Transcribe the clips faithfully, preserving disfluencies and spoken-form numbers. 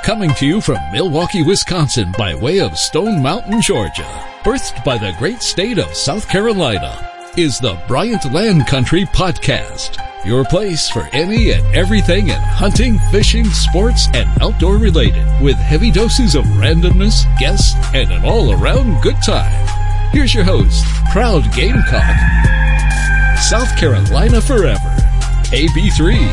Coming to you from Milwaukee, Wisconsin by way of Stone Mountain, Georgia. Birthed by the great state of South Carolina is the Bryant Land Country Podcast. Your place for any and everything in hunting, fishing, sports, and outdoor related, with heavy doses of randomness, guests, and an all-around good time. Here's your host, proud Gamecock, South Carolina forever, A B three.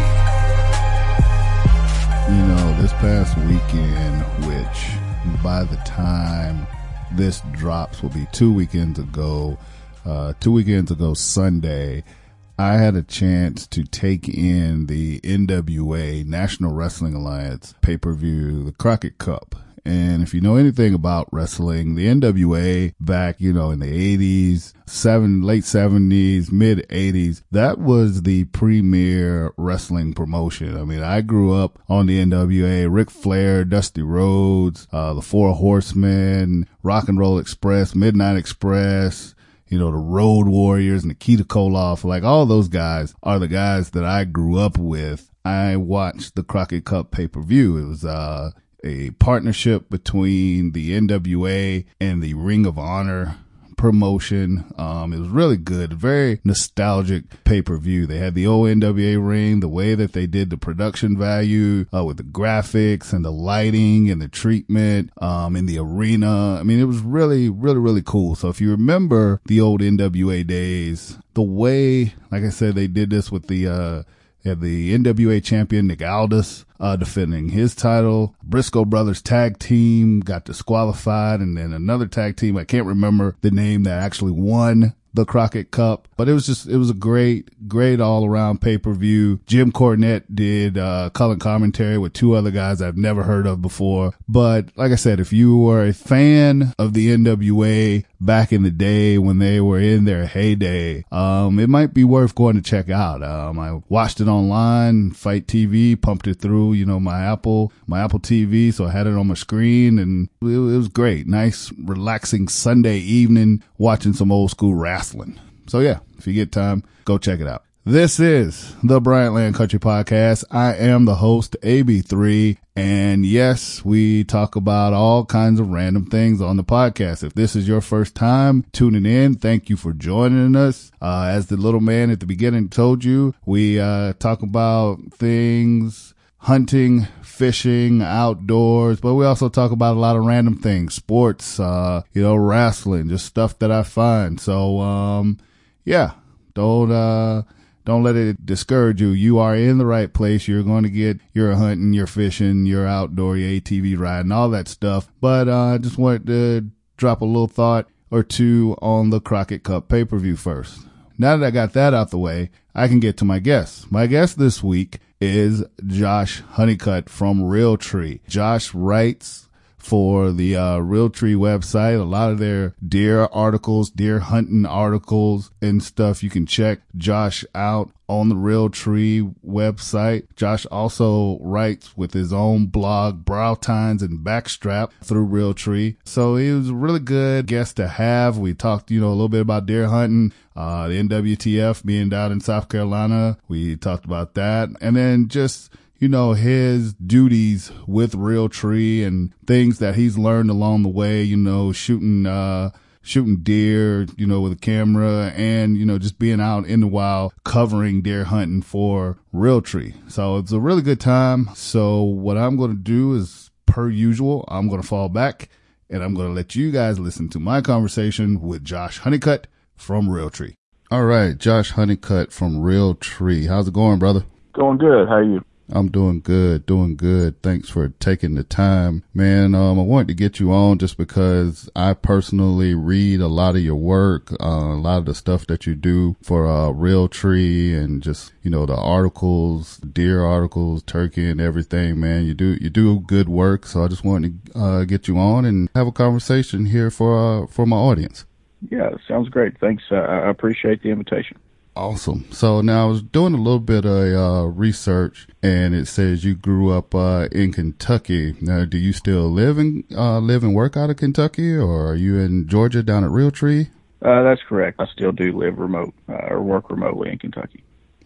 You know, this past weekend, which by the time this drops will be two weekends ago, uh, two weekends ago Sunday, I had a chance to take in the N W A, National Wrestling Alliance pay-per-view, the Crockett Cup. And if you know anything about wrestling, the N W A back, you know, in the eighties, seven, late seventies, mid eighties, that was the premier wrestling promotion. I mean, I grew up on the N W A, Ric Flair, Dusty Rhodes, uh, the Four Horsemen, Rock and Roll Express, Midnight Express, you know, the Road Warriors, Nikita Koloff, like all those guys are the guys that I grew up with. I watched the Crockett Cup pay-per-view. It was, uh, a partnership between the N W A and the Ring of Honor promotion. Um, it was really good, very nostalgic pay-per-view. They had the old N W A ring, the way that they did the production value, uh, with the graphics and the lighting and the treatment, um, in the arena. I mean, it was really, really, really cool. So if you remember the old N W A days, the way, like I said, they did this with the, uh, had the N W A champion Nick Aldis uh, defending his title. Briscoe Brothers tag team got disqualified, and then another tag team, I can't remember the name, that actually won the Crockett Cup. But it was just, it was a great, great all-around pay-per-view. Jim Cornette did uh color commentary with two other guys I've never heard of before. But like I said, if you were a fan of the N W A back in the day when they were in their heyday, um, it might be worth going to check out. Um, I watched it online, Fight T V, pumped it through, you know, my Apple, my Apple T V. So I had it on my screen, and it, it was great. Nice, relaxing Sunday evening watching some old school wrestling. So yeah, if you get time, go check it out. This is the Bryant Land Country Podcast. I am the host, A B three, and yes, we talk about all kinds of random things on the podcast. If this is your first time tuning in, thank you for joining us. Uh, as the little man at the beginning told you, we uh, talk about things, hunting, fishing, outdoors, but we also talk about a lot of random things, sports, uh, you know, wrestling, just stuff that I find. So, um, yeah, don't, uh, Don't let it discourage you. You are in the right place. You're going to get your hunting, your fishing, your outdoor, your A T V riding, all that stuff. But uh, I just wanted to drop a little thought or two on the Crockett Cup pay-per-view first. Now that I got that out the way, I can get to my guest. My guest this week is Josh Honeycutt from Realtree. Josh writes for the uh, Realtree website, a lot of their deer articles, deer hunting articles and stuff. You can check Josh out on the Realtree website. Josh also writes with his own blog, Brow Tines and Backstrap, through Realtree. So he was a really good guest to have. We talked, you know, a little bit about deer hunting, uh, the N W T F being down in South Carolina. We talked about that. And then just, you know, his duties with Realtree and things that he's learned along the way, you know, shooting, uh, shooting deer, you know, with a camera, and, you know, just being out in the wild covering deer hunting for Realtree. So it's a really good time. So what I'm going to do is, per usual, I'm going to fall back and I'm going to let you guys listen to my conversation with Josh Honeycutt from Realtree. All right, Josh Honeycutt from Realtree. How's it going, brother? Going good. How are you? I'm doing good, doing good. Thanks for taking the time, man. Um, I wanted to get you on just because I personally read a lot of your work, uh, a lot of the stuff that you do for, uh, Realtree, and just, you know, the articles, deer articles, turkey and everything, man. You do, you do good work. So I just wanted to, uh, get you on and have a conversation here for, uh, for my audience. Yeah, sounds great. Thanks. Uh, I appreciate the invitation. Awesome. So now I was doing a little bit of uh, research, and it says you grew up uh, in Kentucky. Now, do you still live in uh, live and work out of Kentucky, or are you in Georgia down at Realtree? Uh, that's correct. I still do live remote uh, or work remotely in Kentucky.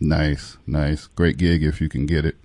Nice, nice. Great gig if you can get it.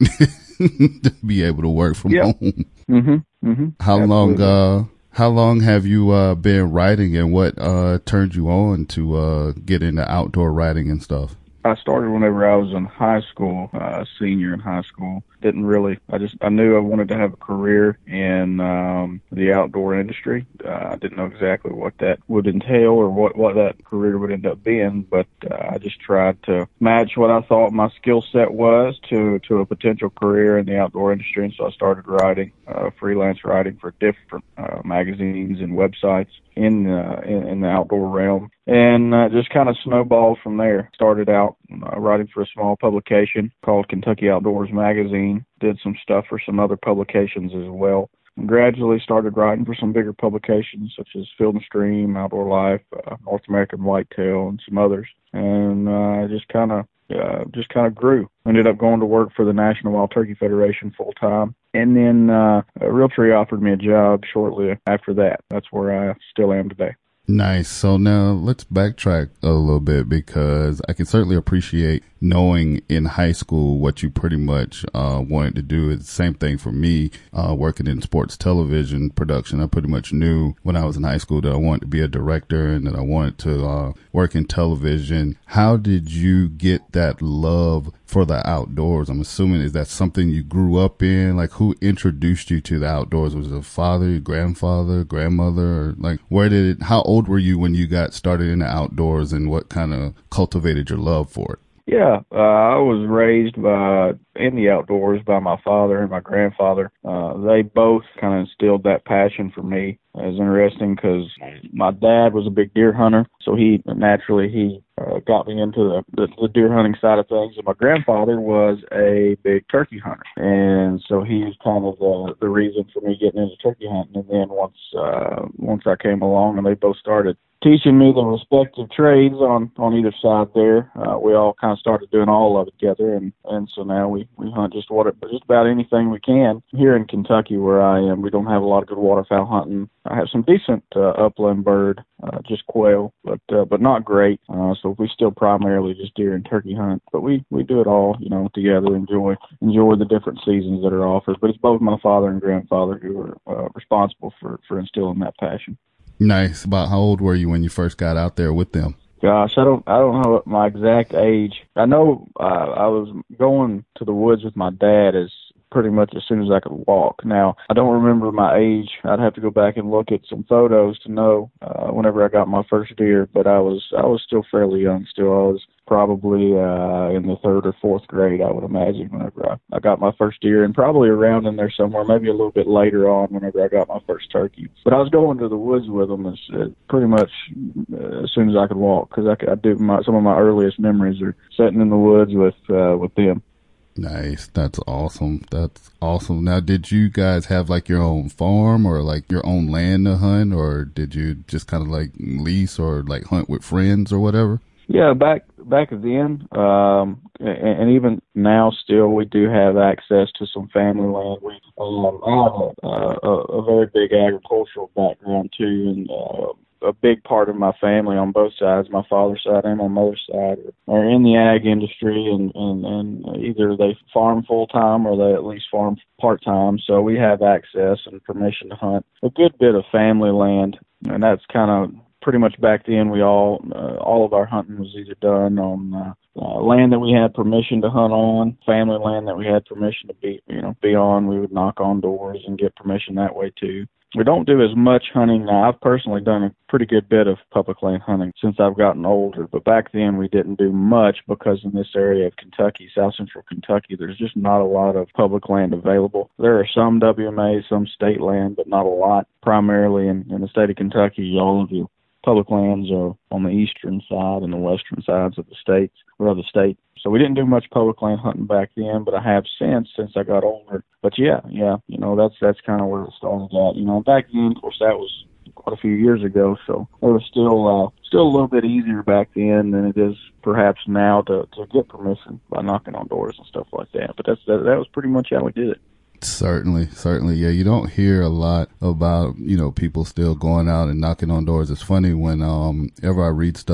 To be able to work from yep. home. Mm-hmm. Mm-hmm. How Absolutely. long, uh, how long have you, uh, been writing, and what, uh, turned you on to, uh, get into outdoor writing and stuff? I started whenever I was in high school, uh, senior in high school. Didn't really, I just, I knew I wanted to have a career in, um, the outdoor industry. Uh, I didn't know exactly what that would entail or what, what that career would end up being, but, uh, I just tried to match what I thought my skill set was to, to a potential career in the outdoor industry. And so I started writing, uh, freelance writing for different, uh, magazines and websites in, uh, in, in the outdoor realm, and, uh, just kind of snowballed from there. Started out uh, writing for a small publication called Kentucky Outdoors Magazine. Did some stuff for some other publications as well. And gradually started writing for some bigger publications such as Field and Stream, Outdoor Life, uh, North American Whitetail, and some others. And uh, just kind of uh, just kind of grew. Ended up going to work for the National Wild Turkey Federation full time. And then uh, Realtree offered me a job shortly after that. That's where I still am today. Nice. So now let's backtrack a little bit, because I can certainly appreciate knowing in high school what you pretty much uh, wanted to do. It's the same thing for me, uh, working in sports television production. I pretty much knew when I was in high school that I wanted to be a director and that I wanted to uh, work in television. How did you get that love for the outdoors? I'm assuming, is that something you grew up in? Like, who introduced you to the outdoors? Was it a father, your grandfather, grandmother? Or like, where did it, how old were you when you got started in the outdoors, and what kind of cultivated your love for it? Yeah, uh, I was raised by in the outdoors by my father and my grandfather. Uh, they both kind of instilled that passion for me. It was interesting because my dad was a big deer hunter, so he naturally he uh, got me into the, the, the deer hunting side of things. And my grandfather was a big turkey hunter, and so he was kind of the, the reason for me getting into turkey hunting. And then once uh, once I came along, and they both started teaching me the respective trades on, on either side there, uh, we all kind of started doing all of it together, and, and so now we, we hunt just what just about anything we can. Here in Kentucky, where I am, we don't have a lot of good waterfowl hunting. I have some decent uh, upland bird, uh, just quail, but uh, but not great. Uh, so we still primarily just deer and turkey hunt, but we, we do it all, you know, together. Enjoy enjoy the different seasons that are offered. But it's both my father and grandfather who are uh, responsible for, for instilling that passion. Nice. About how old were you when you first got out there with them? Gosh, I don't, I don't know my exact age. I know uh, I was going to the woods with my dad as pretty much as soon as I could walk. Now, I don't remember my age. I'd have to go back and look at some photos to know uh, whenever I got my first deer. But I was, I was still fairly young. Still, I was probably uh, in the third or fourth grade, I would imagine, whenever I, I got my first deer, and probably around in there somewhere, maybe a little bit later on, whenever I got my first turkey. But I was going to the woods with them as, uh, pretty much uh, as soon as I could walk, because I, could, I do my, some of my earliest memories are sitting in the woods with uh, with them. Nice. That's awesome. That's awesome. Now, did you guys have like your own farm or like your own land to hunt, or did you just kind of like lease or like hunt with friends or whatever? Yeah, back back then, um, and, and even now, still, we do have access to some family land. We um, I have a, a, a very big agricultural background too, and uh, a big part of my family on both sides, my father's side and my mother's side, are in the ag industry, and, and, and either they farm full-time or they at least farm part-time. So we have access and permission to hunt a good bit of family land, and that's kind of pretty much back then. We all, uh, all of our hunting was either done on uh, uh, land that we had permission to hunt on, family land that we had permission to be, you know, be on. We would knock on doors and get permission that way too. We don't do as much hunting now. I've personally done a pretty good bit of public land hunting since I've gotten older, but back then we didn't do much because in this area of Kentucky, south central Kentucky, there's just not a lot of public land available. There are some W M As, some state land, but not a lot. Primarily in, in the state of Kentucky, all of you public lands are on the eastern side and the western sides of the states or of the state. So we didn't do much public land hunting back then, but I have since, since I got older. But yeah, yeah, you know, that's that's kind of where it started at. You know, back then, of course, that was quite a few years ago, so it was still uh, still a little bit easier back then than it is perhaps now to, to get permission by knocking on doors and stuff like that. But that's that, that was pretty much how we did it. Certainly, certainly. Yeah, you don't hear a lot about, you know, people still going out and knocking on doors. It's funny when um ever I read stuff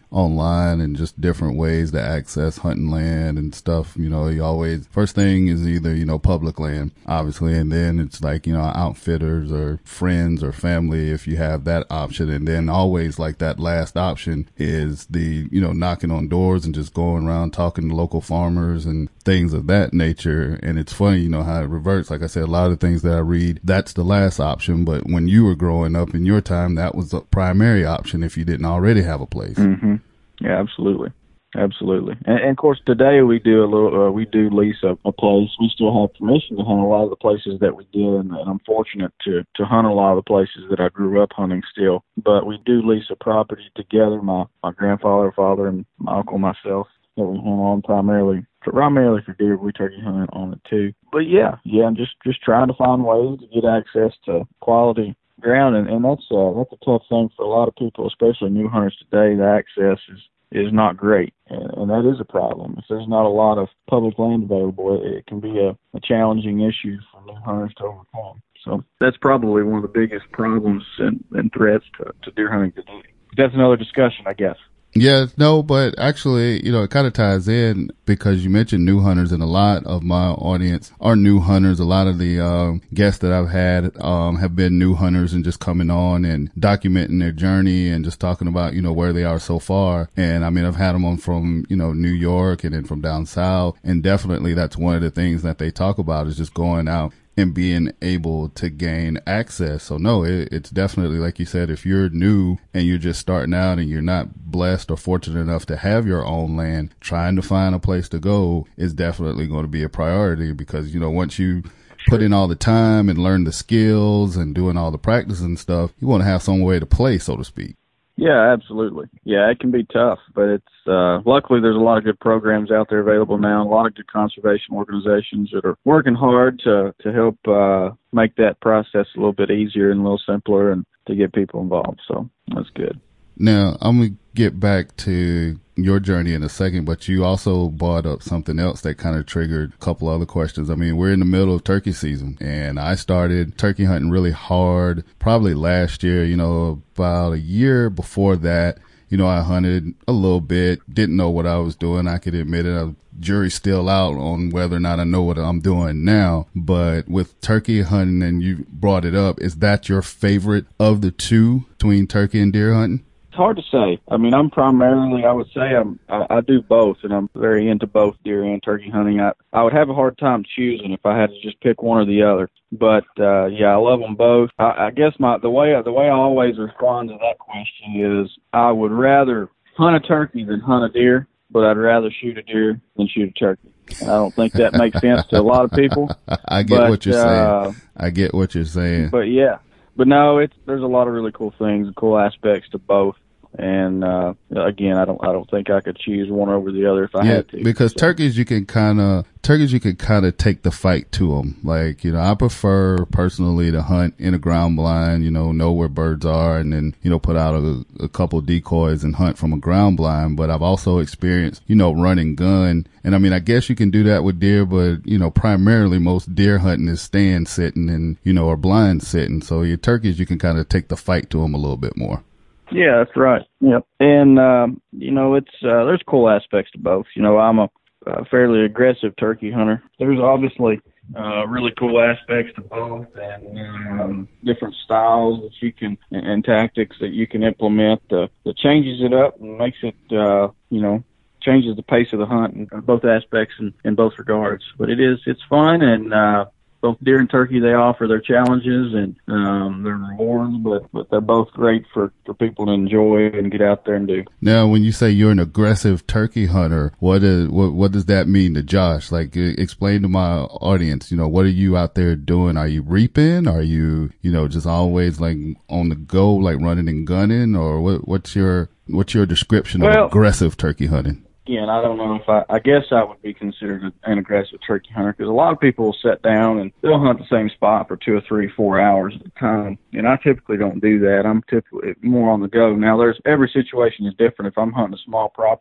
online and just different ways to access hunting land and stuff. You know, you always, first thing is either, you know, public land, obviously, and then it's like, you know, outfitters or friends or family if you have that option. And then always like that last option is the, you know, knocking on doors and just going around talking to local farmers and things of that nature. And it's funny, you know, how it reverts. Like I said, a lot of the things that I read, that's the last option. But when you were growing up in your time, that was the primary option if you didn't already have a place. Mm-hmm. Yeah, absolutely. Absolutely. And, and of course, today we do a little, uh, we do lease a, a place. We still have permission to hunt a lot of the places that we did. And, and I'm fortunate to, to hunt a lot of the places that I grew up hunting still. But we do lease a property together, my, my grandfather, father, and my uncle, myself, that we hunt on primarily. Primarily for deer, we turkey hunt on it too. But yeah, yeah, I'm just, just trying to find ways to get access to quality ground, and, and that's uh, that's a tough thing for a lot of people, especially new hunters today. The access is, is not great, and, and that is a problem. If there's not a lot of public land available, it, it can be a, a challenging issue for new hunters to overcome. So that's probably one of the biggest problems and, and threats to, to deer hunting today. That's another discussion, I guess. Yeah, no, but actually, you know, it kind of ties in because you mentioned new hunters, and a lot of my audience are new hunters. A lot of the um, guests that I've had um, have been new hunters and just coming on and documenting their journey and just talking about, you know, where they are so far. And I mean, I've had them on from, you know, New York and then from down south. And definitely that's one of the things that they talk about is just going out and being able to gain access. So no, it, it's definitely, like you said, if you're new and you're just starting out and you're not blessed or fortunate enough to have your own land, trying to find a place to go is definitely going to be a priority, because, you know, once you put in all the time and learn the skills and doing all the practice and stuff, you want to have some way to play, so to speak. Yeah, absolutely. Yeah, it can be tough, but it's uh, luckily there's a lot of good programs out there available now, a lot of good conservation organizations that are working hard to to help uh, make that process a little bit easier and a little simpler and to get people involved. So that's good. Now, I'm going to get back to your journey in a second, but you also brought up something else that kind of triggered a couple other questions. I mean, we're in the middle of turkey season, and I started turkey hunting really hard probably last year. You know, about a year before that, you know, I hunted a little bit, didn't know what I was doing. I could admit it. I jury's still out on whether or not I know what I'm doing now. But with turkey hunting, and you brought it up, is that your favorite of the two between turkey and deer hunting? It's hard to say. I mean, I'm primarily, I would say I'm, I, I do both, and I'm very into both deer and turkey hunting. I, I would have a hard time choosing if I had to just pick one or the other. But, uh, yeah, I love them both. I, I guess my, the way, the way I always respond to that question is I would rather hunt a turkey than hunt a deer, but I'd rather shoot a deer than shoot a turkey. I don't think that makes sense to a lot of people. I get but, what you're uh, saying. I get what you're saying. But, yeah. But no, it's there's a lot of really cool things and cool aspects to both. And uh, again, I don't I don't think I could choose one over the other if I yeah, had to. Because so. turkeys, you can kind of turkeys you can kind of take the fight to them. Like, you know, I prefer personally to hunt in a ground blind. You know, know where birds are, and then, you know, put out a, a couple decoys and hunt from a ground blind. But I've also experienced, you know, running gun. And I mean, I guess you can do that with deer, but, you know, primarily most deer hunting is stand sitting and, you know, or blind sitting. So your turkeys, you can kind of take the fight to them a little bit more. Yeah, that's right. Yep. And, um, you know, it's, uh, there's cool aspects to both. You know, I'm a, a fairly aggressive turkey hunter. There's obviously, uh, really cool aspects to both, and, um, different styles that you can, and, and tactics that you can implement, uh, that changes it up and makes it, uh, you know, changes the pace of the hunt in both aspects and in both regards. But it is, it's fun, and, uh, both deer and turkey, they offer their challenges and um, their rewards, but, but they're both great for, for people to enjoy and get out there and do. Now, when you say you're an aggressive turkey hunter, what is what what does that mean to Josh? Like, explain to my audience, you know, what are you out there doing? Are you reaping? Are you, you know, just always like on the go, like running and gunning, or what? What's your what's your description well, of aggressive turkey hunting? Again, I don't know if I, I guess I would be considered an aggressive turkey hunter, because a lot of people will sit down and they'll hunt the same spot for two or three, four hours at a time. And I typically don't do that. I'm typically more on the go. Now, there's every situation is different. If I'm hunting a small property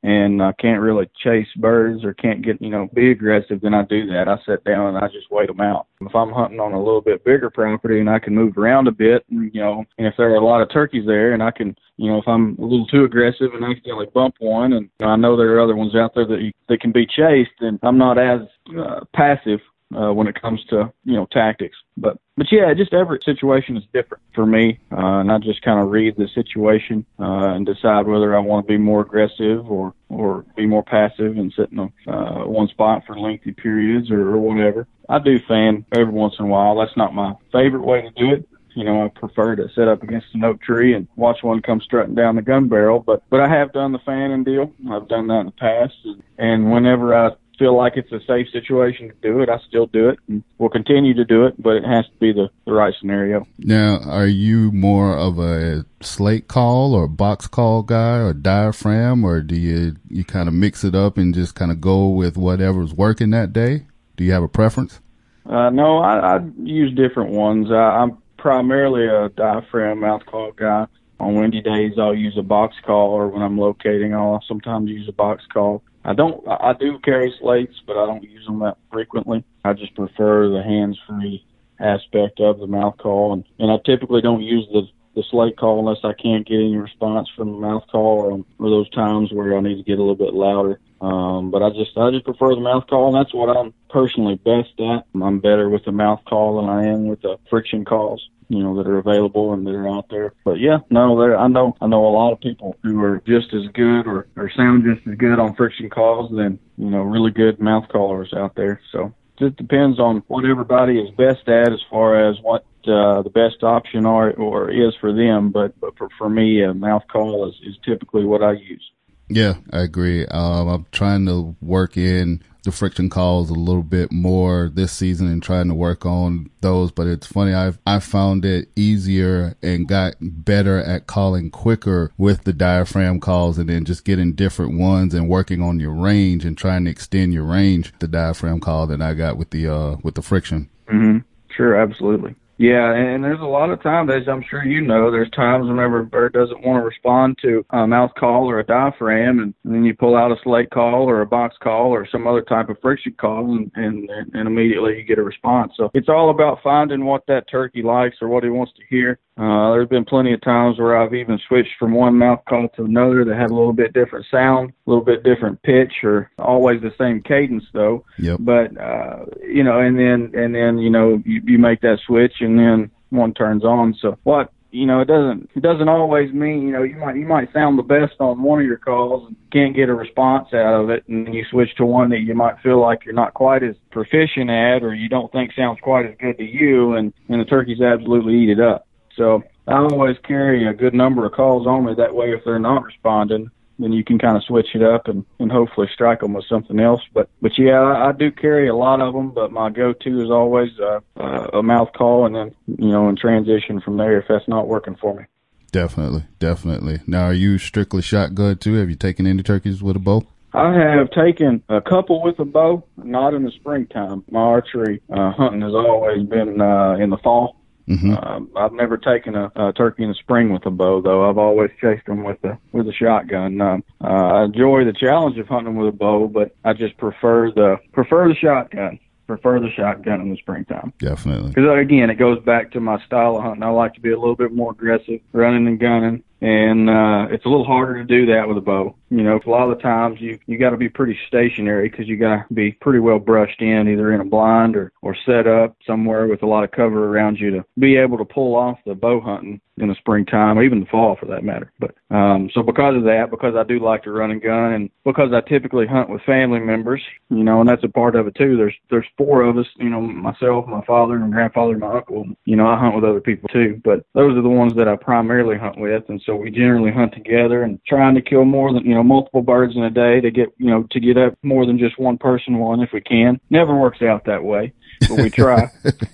and I can't really chase birds or can't get, you know, be aggressive, then I do that. I sit down and I just wait them out. If I'm hunting on a little bit bigger property and I can move around a bit, and, you know, and if there are a lot of turkeys there and I can, you know, if I'm a little too aggressive and accidentally bump one, and you know, I know there are other ones out there that, you, that can be chased, then I'm not as uh, passive Uh, when it comes to, you know, tactics. But, but yeah, just every situation is different for me. Uh, and I just kind of read the situation uh, and decide whether I want to be more aggressive or, or be more passive and sit in a, uh, one spot for lengthy periods or, or whatever. I do fan every once in a while. That's not my favorite way to do it. You know, I prefer to sit up against an oak tree and watch one come strutting down the gun barrel. But, but I have done the fanning deal. I've done that in the past. And, and whenever I feel like it's a safe situation to do it, I still do it, and we'll continue to do it, but it has to be the, the right scenario. Now, are you more of a slate call or box call guy or diaphragm, or do you, you kind of mix it up and just kind of go with whatever's working that day? Do you have a preference? Uh, no, I, I use different ones. I, I'm primarily a diaphragm mouth call guy. On windy days, I'll use a box call, or when I'm locating, I'll sometimes use a box call. I don't, I do carry slates, but I don't use them that frequently. I just prefer the hands-free aspect of the mouth call, and, and I typically don't use the, the slate call unless I can't get any response from the mouth call, or, or those times where I need to get a little bit louder. Um, but I just, I just prefer the mouth call, and that's what I'm personally best at. I'm better with the mouth call than I am with the friction calls, you know, that are available and that are out there. But yeah, no, there, I know, I know a lot of people who are just as good or, or sound just as good on friction calls than, you know, really good mouth callers out there. So it just depends on what everybody is best at as far as what uh, the best option are or is for them. But, but for, for me, a mouth call is, is typically what I use. Yeah, I agree. Um, I'm trying to work in the friction calls a little bit more this season and trying to work on those. But it's funny, I've, I found it easier and got better at calling quicker with the diaphragm calls, and then just getting different ones and working on your range and trying to extend your range, the diaphragm call than I got with the, uh, with the friction. Mm-hmm. Sure. Absolutely. Yeah, and there's a lot of times, as I'm sure you know, there's times whenever a bird doesn't want to respond to a mouth call or a diaphragm, and, and then you pull out a slate call or a box call or some other type of friction call, and, and, and immediately you get a response. So it's all about finding what that turkey likes or what he wants to hear. Uh, there's been plenty of times where I've even switched from one mouth call to another that had a little bit different sound, a little bit different pitch, or always the same cadence though. Yep. But, uh, you know, and then, and then, you know, you, you make that switch and then one turns on. So what, you know, it doesn't, it doesn't always mean, you know, you might, you might sound the best on one of your calls and can't get a response out of it. And then you switch to one that you might feel like you're not quite as proficient at, or you don't think sounds quite as good to you. And, and the turkeys absolutely eat it up. So I always carry a good number of calls on me. That way, if they're not responding, then you can kind of switch it up and, and hopefully strike them with something else. But, but yeah, I, I do carry a lot of them, but my go-to is always uh, uh, a mouth call, and then, you know, and transition from there if that's not working for me. Definitely, definitely. Now, are you strictly shotgun too? Have you taken any turkeys with a bow? I have taken a couple with a bow, not in the springtime. My archery uh, hunting has always been uh, in the fall. Mm-hmm. Uh, I've never taken a, a turkey in the spring with a bow, though. I've always chased them with a with a shotgun. Um, uh, I enjoy the challenge of hunting with a bow, but I just prefer the prefer the shotgun. Prefer the shotgun in the springtime. Definitely. Because again, it goes back to my style of hunting. I like to be a little bit more aggressive, running and gunning. And uh, it's a little harder to do that with a bow. You know, a lot of the times you you got to be pretty stationary because you got to be pretty well brushed in, either in a blind or, or set up somewhere with a lot of cover around you to be able to pull off the bow hunting in the springtime, or even the fall for that matter. But um, so because of that, because I do like to run and gun, and because I typically hunt with family members, you know, and that's a part of it too. There's there's four of us, you know, myself, my father, and grandfather, and my uncle. You know, I hunt with other people too, but those are the ones that I primarily hunt with, and so we generally hunt together and trying to kill more than, you know, multiple birds in a day to get, you know, to get up more than just one person one if we can. Never works out that way, but we try.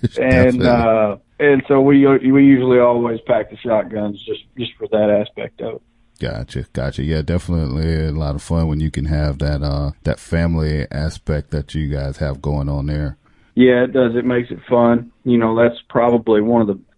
and uh, and so we we usually always pack the shotguns just just for that aspect of it. Gotcha, gotcha. Yeah, definitely a lot of fun when you can have that uh that family aspect that you guys have going on there. Yeah, it does. It makes it fun. You know, that's probably one of the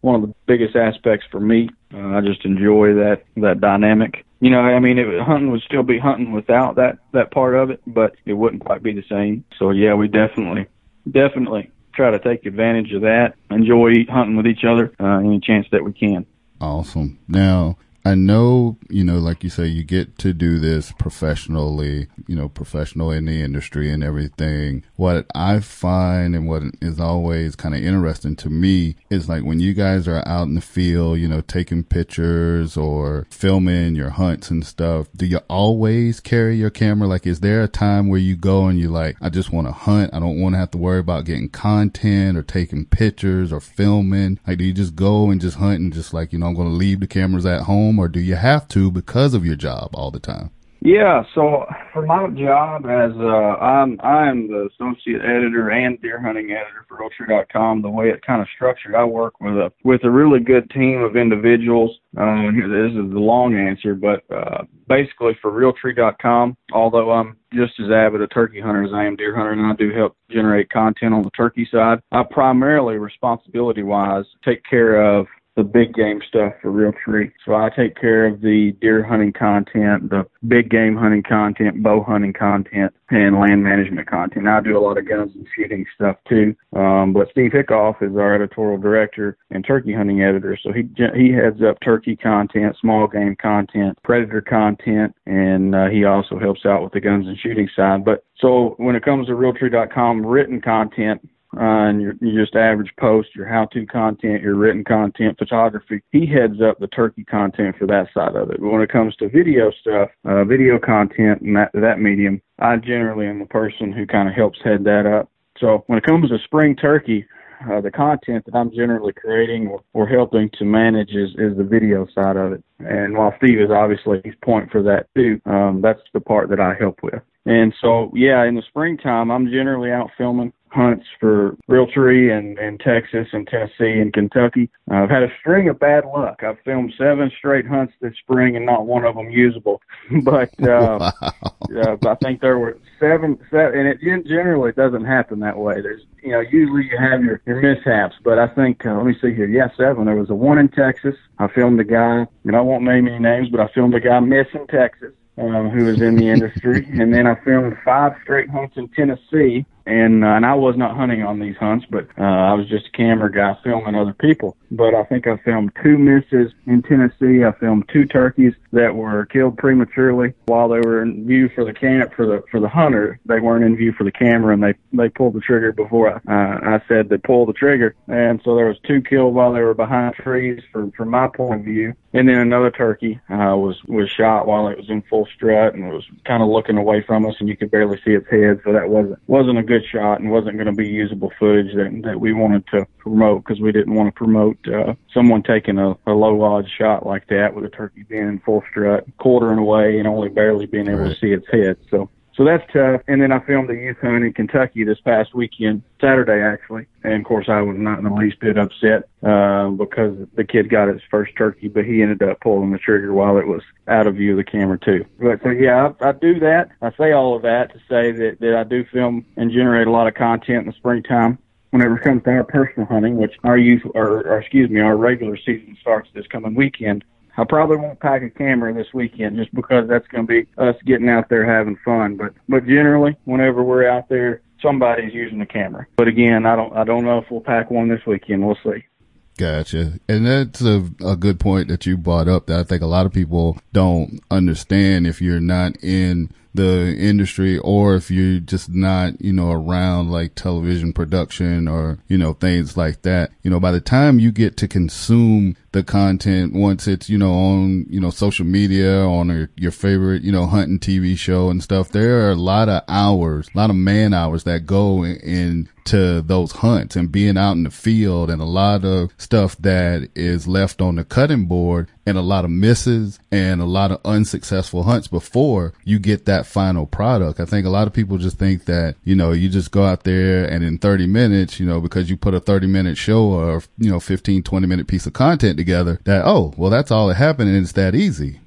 one of the biggest aspects for me. Uh, I just enjoy that, that dynamic. You know, I mean, it, hunting would still be hunting without that, that part of it, but it wouldn't quite be the same. So yeah, we definitely, definitely try to take advantage of that, enjoy hunting with each other, uh, any chance that we can. Awesome. Now, I know, you know, like you say, you get to do this professionally, you know, professional in the industry and everything. What I find and what is always kind of interesting to me is like when you guys are out in the field, you know, taking pictures or filming your hunts and stuff, do you always carry your camera? Like, is there a time where you go and you like, I just want to hunt. I don't want to have to worry about getting content or taking pictures or filming. Like, do you just go and just hunt and just like, you know, I'm going to leave the cameras at home? Or do you have to because of your job all the time? Yeah, so for my job as uh, I'm I'm the associate editor and deer hunting editor for Realtree dot com. The way it's kind of structured, I work with a with a really good team of individuals. Uh, this is the long answer, but uh, basically for Realtree dot com, although I'm just as avid a turkey hunter as I am deer hunter, and I do help generate content on the turkey side, I primarily, responsibility-wise, take care of the big game stuff for Realtree. So I take care of the deer hunting content, the big game hunting content, bow hunting content, and land management content. I do a lot of guns and shooting stuff too. Um, but Steve Hickoff is our editorial director and turkey hunting editor. So he he heads up turkey content, small game content, predator content, and uh, he also helps out with the guns and shooting side. But so when it comes to Realtree dot com written content, Uh, and your, your just average post, your how-to content, your written content, photography, he heads up the turkey content for that side of it. But when it comes to video stuff, uh, video content and that, that medium, I generally am the person who kind of helps head that up. So when it comes to spring turkey, uh, the content that I'm generally creating or, or helping to manage is, is the video side of it. And while Steve is obviously his point for that too, um, that's the part that I help with. And so, yeah, in the springtime, I'm generally out filming hunts for Realtree and, and Texas and Tennessee and Kentucky. Uh, I've had a string of bad luck. I've filmed seven straight hunts this spring and not one of them usable. but uh, wow. uh, I think there were seven, seven, and it generally doesn't happen that way. There's, you know, usually you have your, your mishaps, but I think, uh, let me see here, yeah, seven. There was a one in Texas. I filmed a guy, and I won't name any names, but I filmed a guy missing Texas. Um, who was in the industry, and then I filmed five straight hunts in Tennessee, and uh, and I was not hunting on these hunts, but uh, I was just a camera guy filming other people. But I think I filmed two misses in Tennessee. I filmed two turkeys that were killed prematurely while they were in view for the camp for the for the hunter. They weren't in view for the camera, and they they pulled the trigger before I uh, I said to pull the trigger. And so there was two killed while they were behind trees from from my point of view. And then another turkey uh, was was shot while it was in full strut, and it was kind of looking away from us, and you could barely see its head. So that wasn't wasn't a good shot, and wasn't going to be usable footage that that we wanted to promote, because we didn't want to promote uh, someone taking a, a low odds shot like that with a turkey being in full strut, quartering away, and only barely being able right. to see its head. So. So that's tough. And then I filmed a youth hunt in Kentucky this past weekend, Saturday actually. And of course I was not in the least bit upset, uh, because the kid got his first turkey, but he ended up pulling the trigger while it was out of view of the camera too. But so yeah, I, I do that. I say all of that to say that, that I do film and generate a lot of content in the springtime. Whenever it comes to our personal hunting, which our youth, or, or excuse me, our regular season starts this coming weekend, I probably won't pack a camera this weekend just because that's going to be us getting out there having fun. But but generally, whenever we're out there, somebody's using the camera. But again, I don't I don't know if we'll pack one this weekend. We'll see. Gotcha. And that's a, a good point that you brought up that I think a lot of people don't understand if you're not in the industry, or if you're just not, you know, around like television production or, you know, things like that. You know, by the time you get to consume the content, once it's, you know, on, you know, social media, on your, your favorite, you know, hunting T V show and stuff, there are a lot of hours, a lot of man hours that go in, in to those hunts and being out in the field, and a lot of stuff that is left on the cutting board, and a lot of misses and a lot of unsuccessful hunts before you get that final product. I think a lot of people just think that, you know, you just go out there and in thirty minutes, you know, because you put a thirty minute show or, you know, fifteen, twenty minute piece of content together, that, oh, well, that's all that happened and it's that easy.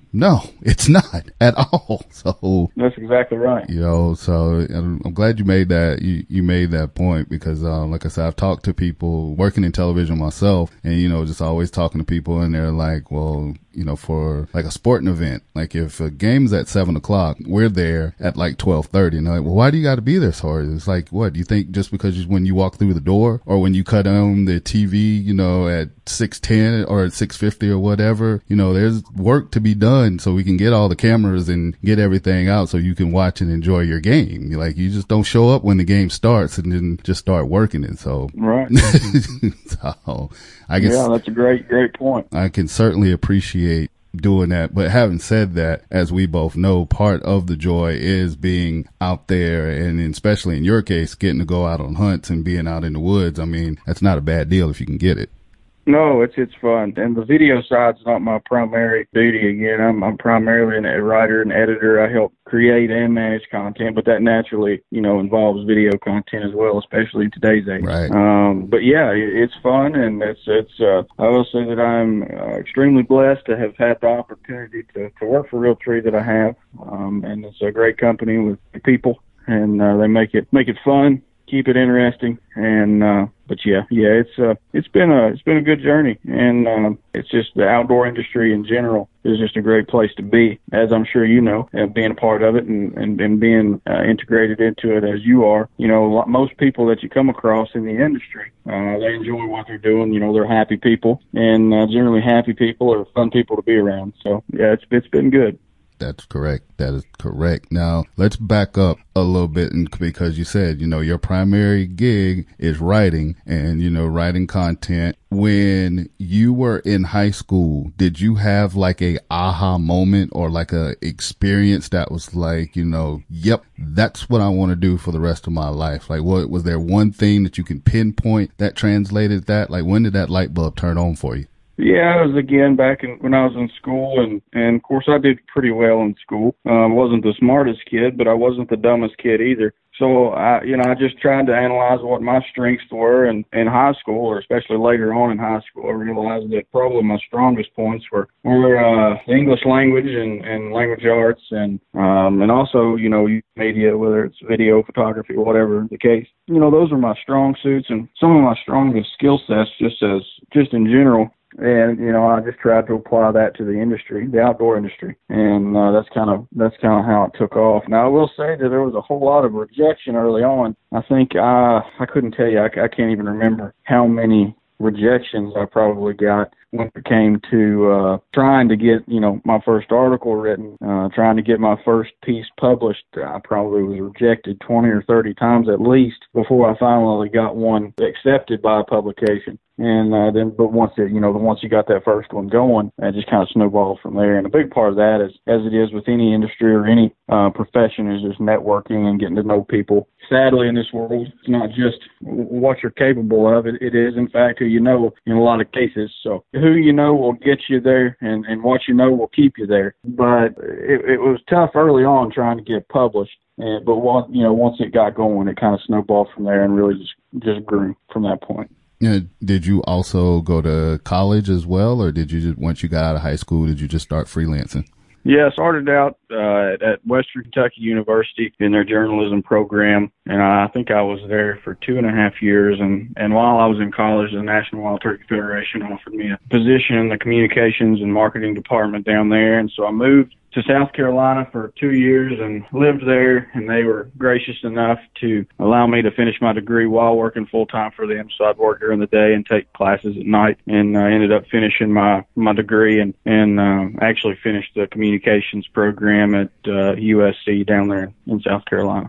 No, it's not at all. So that's exactly right. You know, so I'm, I'm glad you made that, you, you made that point because, um, like I said, I've talked to people working in television myself and, you know, just always talking to people and they're like, well, you know, for like a sporting event, like if a game's at seven o'clock, we're there at like twelve thirty. And they're like, well, why do you got to be there so early? It's like, what, you think just because you, when you walk through the door or when you cut on the T V, you know, at six ten or at six fifty or whatever, you know, there's work to be done so we can get all the cameras and get everything out so you can watch and enjoy your game. Like, you just don't show up when the game starts and then just start working it. So, right. so I guess. Yeah, that's a great, great point. I can certainly appreciate doing that. But having said that, as we both know, part of the joy is being out there and especially in your case, getting to go out on hunts and being out in the woods. I mean, that's not a bad deal if you can get it. No, it's it's fun, and the video side's not my primary duty. Again, I'm I'm primarily a writer and editor. I help create and manage content, but that naturally, you know, involves video content as well, especially in today's age. Right. Um, but yeah, it, it's fun, and it's it's. Uh, I will say that I'm uh, extremely blessed to have had the opportunity to to work for Realtree that I have, um, and it's a great company with people, and uh, they make it make it fun. Keep it interesting, and uh, but yeah, yeah, it's uh, it's been a it's been a good journey, and uh, it's just the outdoor industry in general is just a great place to be, as I'm sure you know, uh, being a part of it and and, and being uh, integrated into it as you are. You know, most people that you come across in the industry, uh, they enjoy what they're doing. You know, they're happy people, and uh, generally happy people are fun people to be around. So yeah, it's it's been good. That's correct. That is correct. Now, let's back up a little bit and, because you said, you know, your primary gig is writing and, you know, writing content. When you were in high school, did you have like a aha moment or like a experience that was like, you know, yep, that's what I want to do for the rest of my life? Like, what was there one thing that you can pinpoint that translated that? Like, when did that light bulb turn on for you? Yeah, it was again back in, when I was in school, and, and of course I did pretty well in school. I um, wasn't the smartest kid, but I wasn't the dumbest kid either. So I, you know, I just tried to analyze what my strengths were in, in high school, or especially later on in high school. I realized that probably my strongest points were, were uh, the English language and, and language arts, and um, and also, you know, media, whether it's video, photography, whatever the case. You know, those are my strong suits and some of my strongest skill sets, just as just in general. And, you know, I just tried to apply that to the industry, the outdoor industry. And uh, that's kind of that's kind of how it took off. Now, I will say that there was a whole lot of rejection early on. I think uh, I couldn't tell you. I, I can't even remember how many rejections I probably got when it came to uh, trying to get, you know, my first article written, uh, trying to get my first piece published. I probably was rejected twenty or thirty times at least before I finally got one accepted by a publication. And uh, then, but once it, you know, once you got that first one going, it just kind of snowballed from there. And a big part of that is, as it is with any industry or any uh, profession, is just networking and getting to know people. Sadly, in this world, it's not just what you're capable of. It, it is, in fact, who you know in a lot of cases. So who you know will get you there, and, and what you know will keep you there. But it, it was tough early on trying to get published. And, but once, you know, once it got going, it kind of snowballed from there and really just, just grew from that point. Yeah. Did you also go to college as well, or did you just, once you got out of high school, did you just start freelancing? Yeah, I started out uh, at Western Kentucky University in their journalism program, and I think I was there for two and a half years. And, and while I was in college, the National Wild Turkey Federation offered me a position in the communications and marketing department down there, and so I moved to South Carolina for two years and lived there, and they were gracious enough to allow me to finish my degree while working full-time for them. So I'd work during the day and take classes at night, and I uh, ended up finishing my, my degree and, and uh, actually finished the communications program at uh, U S C down there in South Carolina.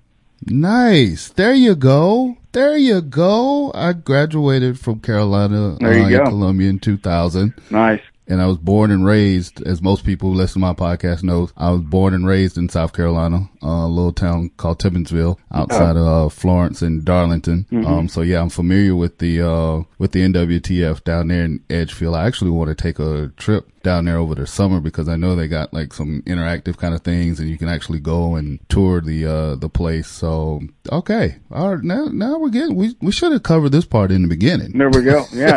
Nice. There you go. There you go. I graduated from Carolina there you uh, go. in Columbia in two thousand. Nice. And I was born and raised, as most people who listen to my podcast knows, I was born and raised in South Carolina, uh, a little town called Tibbetsville, outside oh. of uh, Florence and Darlington. Mm-hmm. Um, so yeah, I'm familiar with the, uh, with the N W T F down there in Edgefield. I actually want to take a trip down there over the summer because I know they got like some interactive kind of things and you can actually go and tour the, uh, the place. So, okay. All right. Now, now we're getting, we, we should have covered this part in the beginning. There we go. Yeah.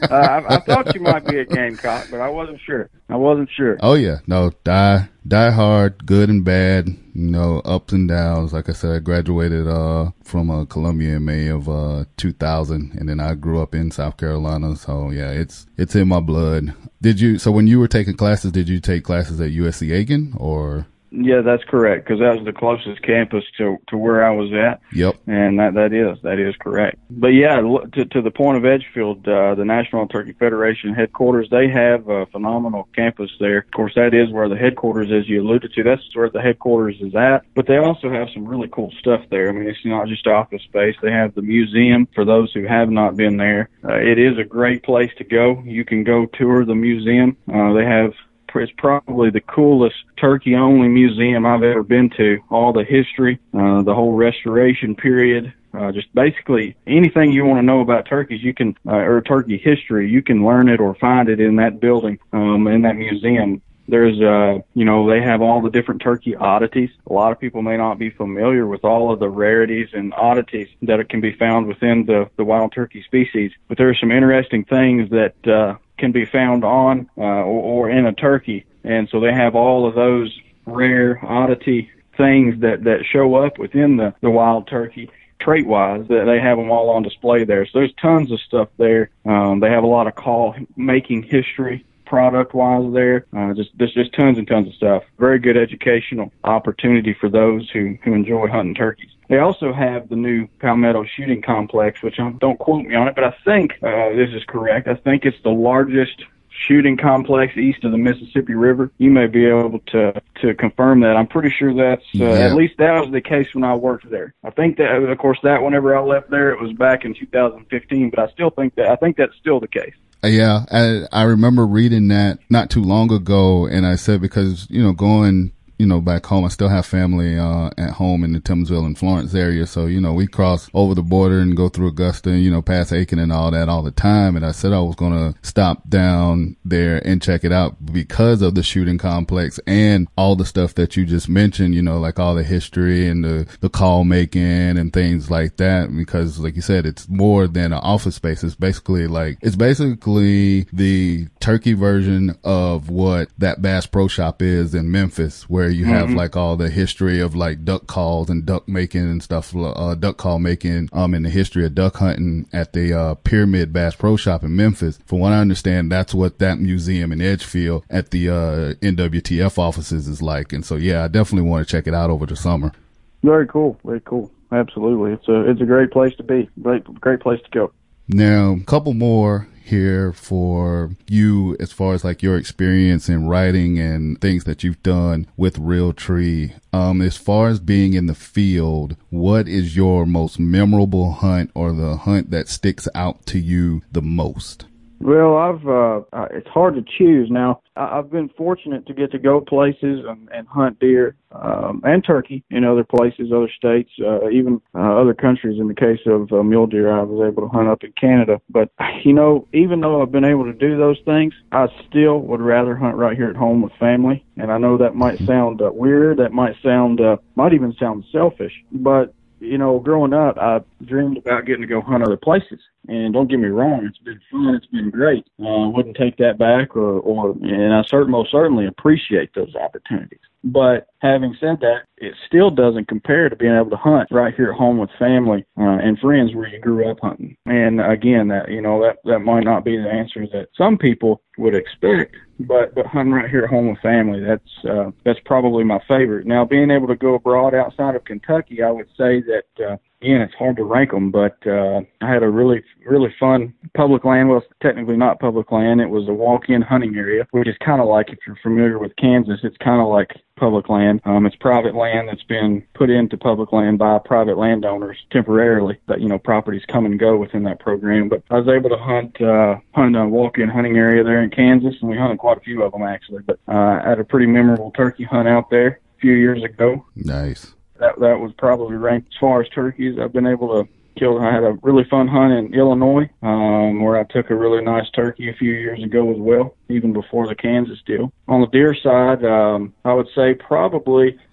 uh, I, I thought you might be a Gamecock, but I wasn't sure. I wasn't sure. Oh yeah, no, die, die hard, good and bad, you know, ups and downs. Like I said, I graduated uh from uh, Columbia in May of uh two thousand, and then I grew up in South Carolina. So yeah, it's it's in my blood. Did you? So when you were taking classes, did you take classes at U S C Aiken or? Yeah, that's correct, because that was the closest campus to to where I was at. Yep. And that that is that is correct. But yeah, to to the point of Edgefield, uh, the National Turkey Federation headquarters, they have a phenomenal campus there. Of course, that is where the headquarters, as you alluded to, that's where the headquarters is at. But they also have some really cool stuff there. I mean, it's not just office space. They have the museum for those who have not been there. Uh, it is a great place to go. You can go tour the museum. Uh, they have It's probably the coolest turkey-only museum I've ever been to. All the history, uh, the whole restoration period, uh, just basically anything you want to know about turkeys, you can, uh, or turkey history, you can learn it or find it in that building, um, in that museum. There's, uh, you know, they have all the different turkey oddities. A lot of people may not be familiar with all of the rarities and oddities that can be found within the, the wild turkey species. But there are some interesting things that, uh, can be found on uh, or, or in a turkey, and so they have all of those rare oddity things that that show up within the the wild turkey trait wise, that they have them all on display there. So there's tons of stuff there. Um, they have a lot of call making history product wise there. Uh, just there's just tons and tons of stuff. Very good educational opportunity for those who who enjoy hunting turkeys. They also have the new Palmetto Shooting Complex, which I, don't quote me on it, but I think uh, this is correct. I think it's the largest shooting complex east of the Mississippi River. You may be able to to confirm that. I'm pretty sure that's uh, yeah. At least that was the case when I worked there. I think that, of course, that whenever I left there, it was back in two thousand fifteen, but I still think that I think that's still the case. Yeah, I, I remember reading that not too long ago, and I said because you know going. You know, back home, I still have family uh at home in the Timorsville and Florence area. So, you know, we cross over the border and go through Augusta and, you know, past Aiken and all that all the time. And I said I was going to stop down there and check it out because of the shooting complex and all the stuff that you just mentioned, you know, like all the history and the, the call making and things like that. Because like you said, it's more than an office space. It's basically like, it's basically the turkey version of what that Bass Pro Shop is in Memphis, where you have mm-hmm. like all the history of like duck calls and duck making and stuff, uh, duck call making, um, in the history of duck hunting at the, uh, Pyramid Bass Pro Shop in Memphis. From what I understand, that's what that museum in Edgefield at the, uh, N W T F offices is like. And so, yeah, I definitely want to check it out over the summer. Very cool. Very cool. Absolutely. It's a, it's a great place to be. Great, great place to go. Now, a couple more here for you as far as like your experience in writing and things that you've done with Realtree. Um, as far as being in the field, what is your most memorable hunt or the hunt that sticks out to you the most? Well, I've uh, uh, it's hard to choose. Now, I- I've been fortunate to get to go places and, and hunt deer um, and turkey in other places, other states, uh, even uh, other countries. In the case of uh, mule deer, I was able to hunt up in Canada. But, you know, even though I've been able to do those things, I still would rather hunt right here at home with family. And I know that might sound uh, weird. That might sound, uh, might even sound selfish. But, you know, growing up, I dreamed about getting to go hunt other places. And don't get me wrong, it's been fun, it's been great. I uh, wouldn't take that back, or, or and I certainly, most certainly appreciate those opportunities. But having said that, it still doesn't compare to being able to hunt right here at home with family uh, and friends where you grew up hunting. And again, that you know that that might not be the answer that some people would expect, but but hunting right here at home with family, that's uh, that's probably my favorite. Now, being able to go abroad outside of Kentucky, I would say that. Uh, Again, it's hard to rank them, but uh, I had a really, really fun public land. Well, it's technically not public land. It was a walk-in hunting area, which is kind of like, if you're familiar with Kansas, it's kind of like public land. Um, it's private land that's been put into public land by private landowners temporarily. But, you know, properties come and go within that program. But I was able to hunt, uh, hunt a walk-in hunting area there in Kansas, and we hunted quite a few of them, actually. But uh, I had a pretty memorable turkey hunt out there a few years ago. Nice. That that was probably ranked as far as turkeys I've been able to kill. I had a really fun hunt in Illinois, um, where I took a really nice turkey a few years ago as well, even before the Kansas deal. On the deer side, um, I would say probably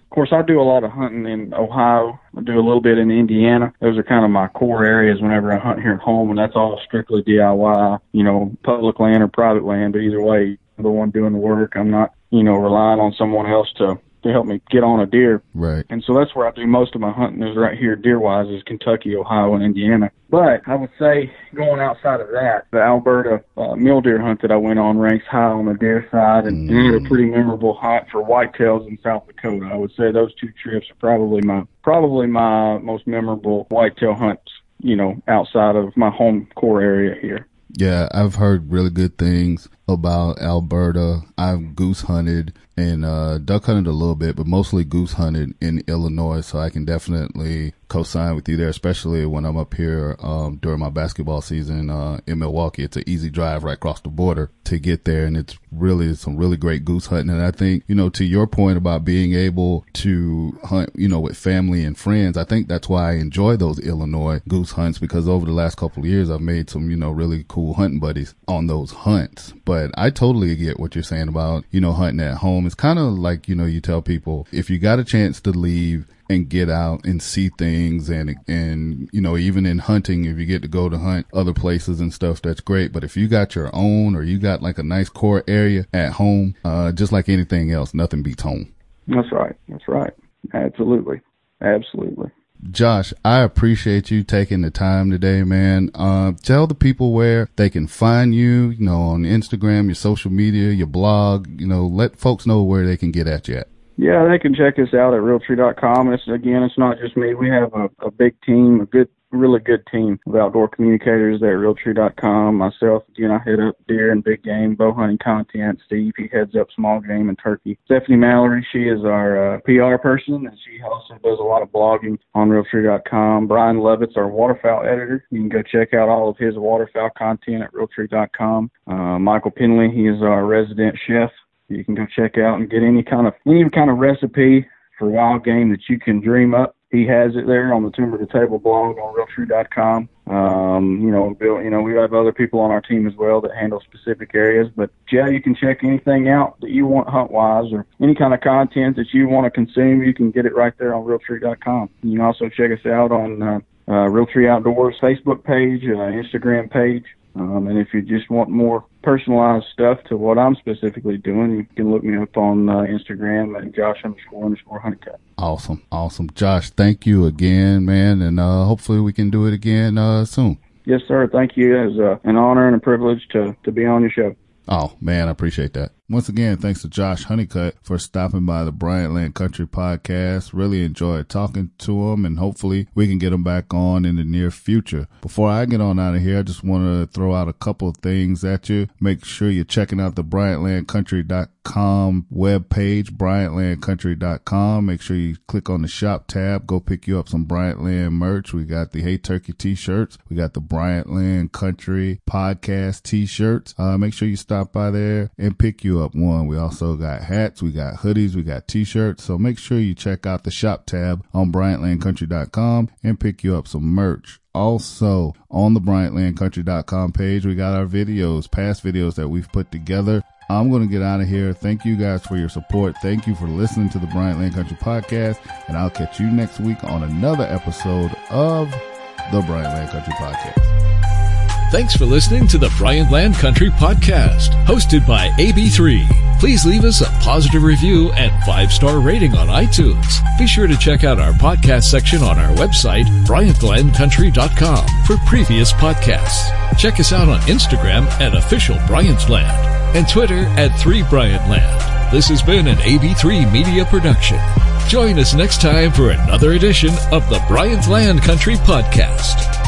Of course, I do a lot of hunting in Ohio. I do a little bit in Indiana. Those are kind of my core areas whenever I hunt here at home, and that's all strictly D I Y, you know, public land or private land. But either way, I'm the one doing the work. I'm not, you know, relying on someone else to to help me get on a deer. Right. And so that's where I do most of my hunting is right here deer-wise is Kentucky, Ohio, and Indiana. But I would say going outside of that, the Alberta uh, mule deer hunt that I went on ranks high on the deer side and, mm. and had a pretty memorable hunt for whitetails in South Dakota. I would say those two trips are probably my probably my most memorable whitetail hunts, you know, outside of my home core area here. Yeah, I've heard really good things about Alberta. I've goose hunted and uh, duck hunted a little bit, but mostly goose hunted in Illinois. So I can definitely co-sign with you there, especially when I'm up here um, during my basketball season uh, in Milwaukee. It's an easy drive right across the border to get there, and it's really some really great goose hunting. And I think, you know, to your point about being able to hunt, you know, with family and friends, I think that's why I enjoy those Illinois goose hunts, because over the last couple of years, I've made some, you know, really cool hunting buddies on those hunts. But I totally get what you're saying about, you know, hunting at home. It's kind of like, you know, you tell people if you got a chance to leave and get out and see things and, and, you know, even in hunting, if you get to go to hunt other places and stuff, that's great. But if you got your own or you got like a nice core area at home, uh, just like anything else, nothing beats home. That's right. That's right. Absolutely. Absolutely. Josh, I appreciate you taking the time today, man. Uh, tell the people where they can find you, you know, on Instagram, your social media, your blog, you know, let folks know where they can get at you at. Yeah, they can check us out at realtree dot com. It's, again, it's not just me. We have a, a big team, a good, really good team of outdoor communicators there at realtree dot com. Myself, again, I head up deer and big game, bow hunting content. Steve, he heads up small game and turkey. Stephanie Mallory, she is our uh, P R person, and she also does a lot of blogging on realtree dot com. Brian Levitt's our waterfowl editor. You can go check out all of his waterfowl content at realtree dot com. Uh, Michael Penley, he is our resident chef. You can go check out and get any kind of any kind of recipe for wild game that you can dream up. He has it there on the Timber to Table blog on realtree dot com. Um, you know, Bill, you know, we have other people on our team as well that handle specific areas. But yeah, you can check anything out that you want hunt wise or any kind of content that you want to consume. You can get it right there on realtree dot com. You can also check us out on uh, uh, Realtree Outdoors Facebook page, uh, Instagram page. Um, and if you just want more personalized stuff to what I'm specifically doing, you can look me up on uh, Instagram at Josh underscore underscore Honeycutt. Awesome. Awesome. Josh, thank you again, man. And uh, hopefully we can do it again uh, soon. Yes, sir. Thank you. It was uh, an honor and a privilege to, to be on your show. Oh, man, I appreciate that. Once again, thanks to Josh Honeycutt for stopping by the Bryant Land Country Podcast. Really enjoyed talking to him, and hopefully we can get him back on in the near future. Before I get on out of here, I just want to throw out a couple of things at you. Make sure you're checking out the bryant land country dot com webpage, bryant land country dot com. Make sure you click on the shop tab. Go pick you up some Bryant Land merch. We got the Hey Turkey t-shirts. We got the Bryant Land Country Podcast t-shirts. Uh, make sure you stop by there and pick you up one. We also got hats, we got hoodies, we got t-shirts. So make sure you check out the shop tab on bryant land country dot com and pick you up some merch. Also, on the bryant land country dot com page, we got our videos, past videos that we've put together. I'm going to get out of here. Thank you guys for your support. Thank you for listening to the Bryant Land Country Podcast, and I'll catch you next week on another episode of the Bryant Land Country Podcast. Thanks for listening to the Bryant Land Country Podcast, hosted by A B three. Please leave us a positive review and five-star rating on iTunes. Be sure to check out our podcast section on our website, bryant land country dot com, for previous podcasts. Check us out on Instagram at Official Bryant Land and Twitter at three Bryant Land. This has been an A B three Media production. Join us next time for another edition of the Bryant Land Country Podcast.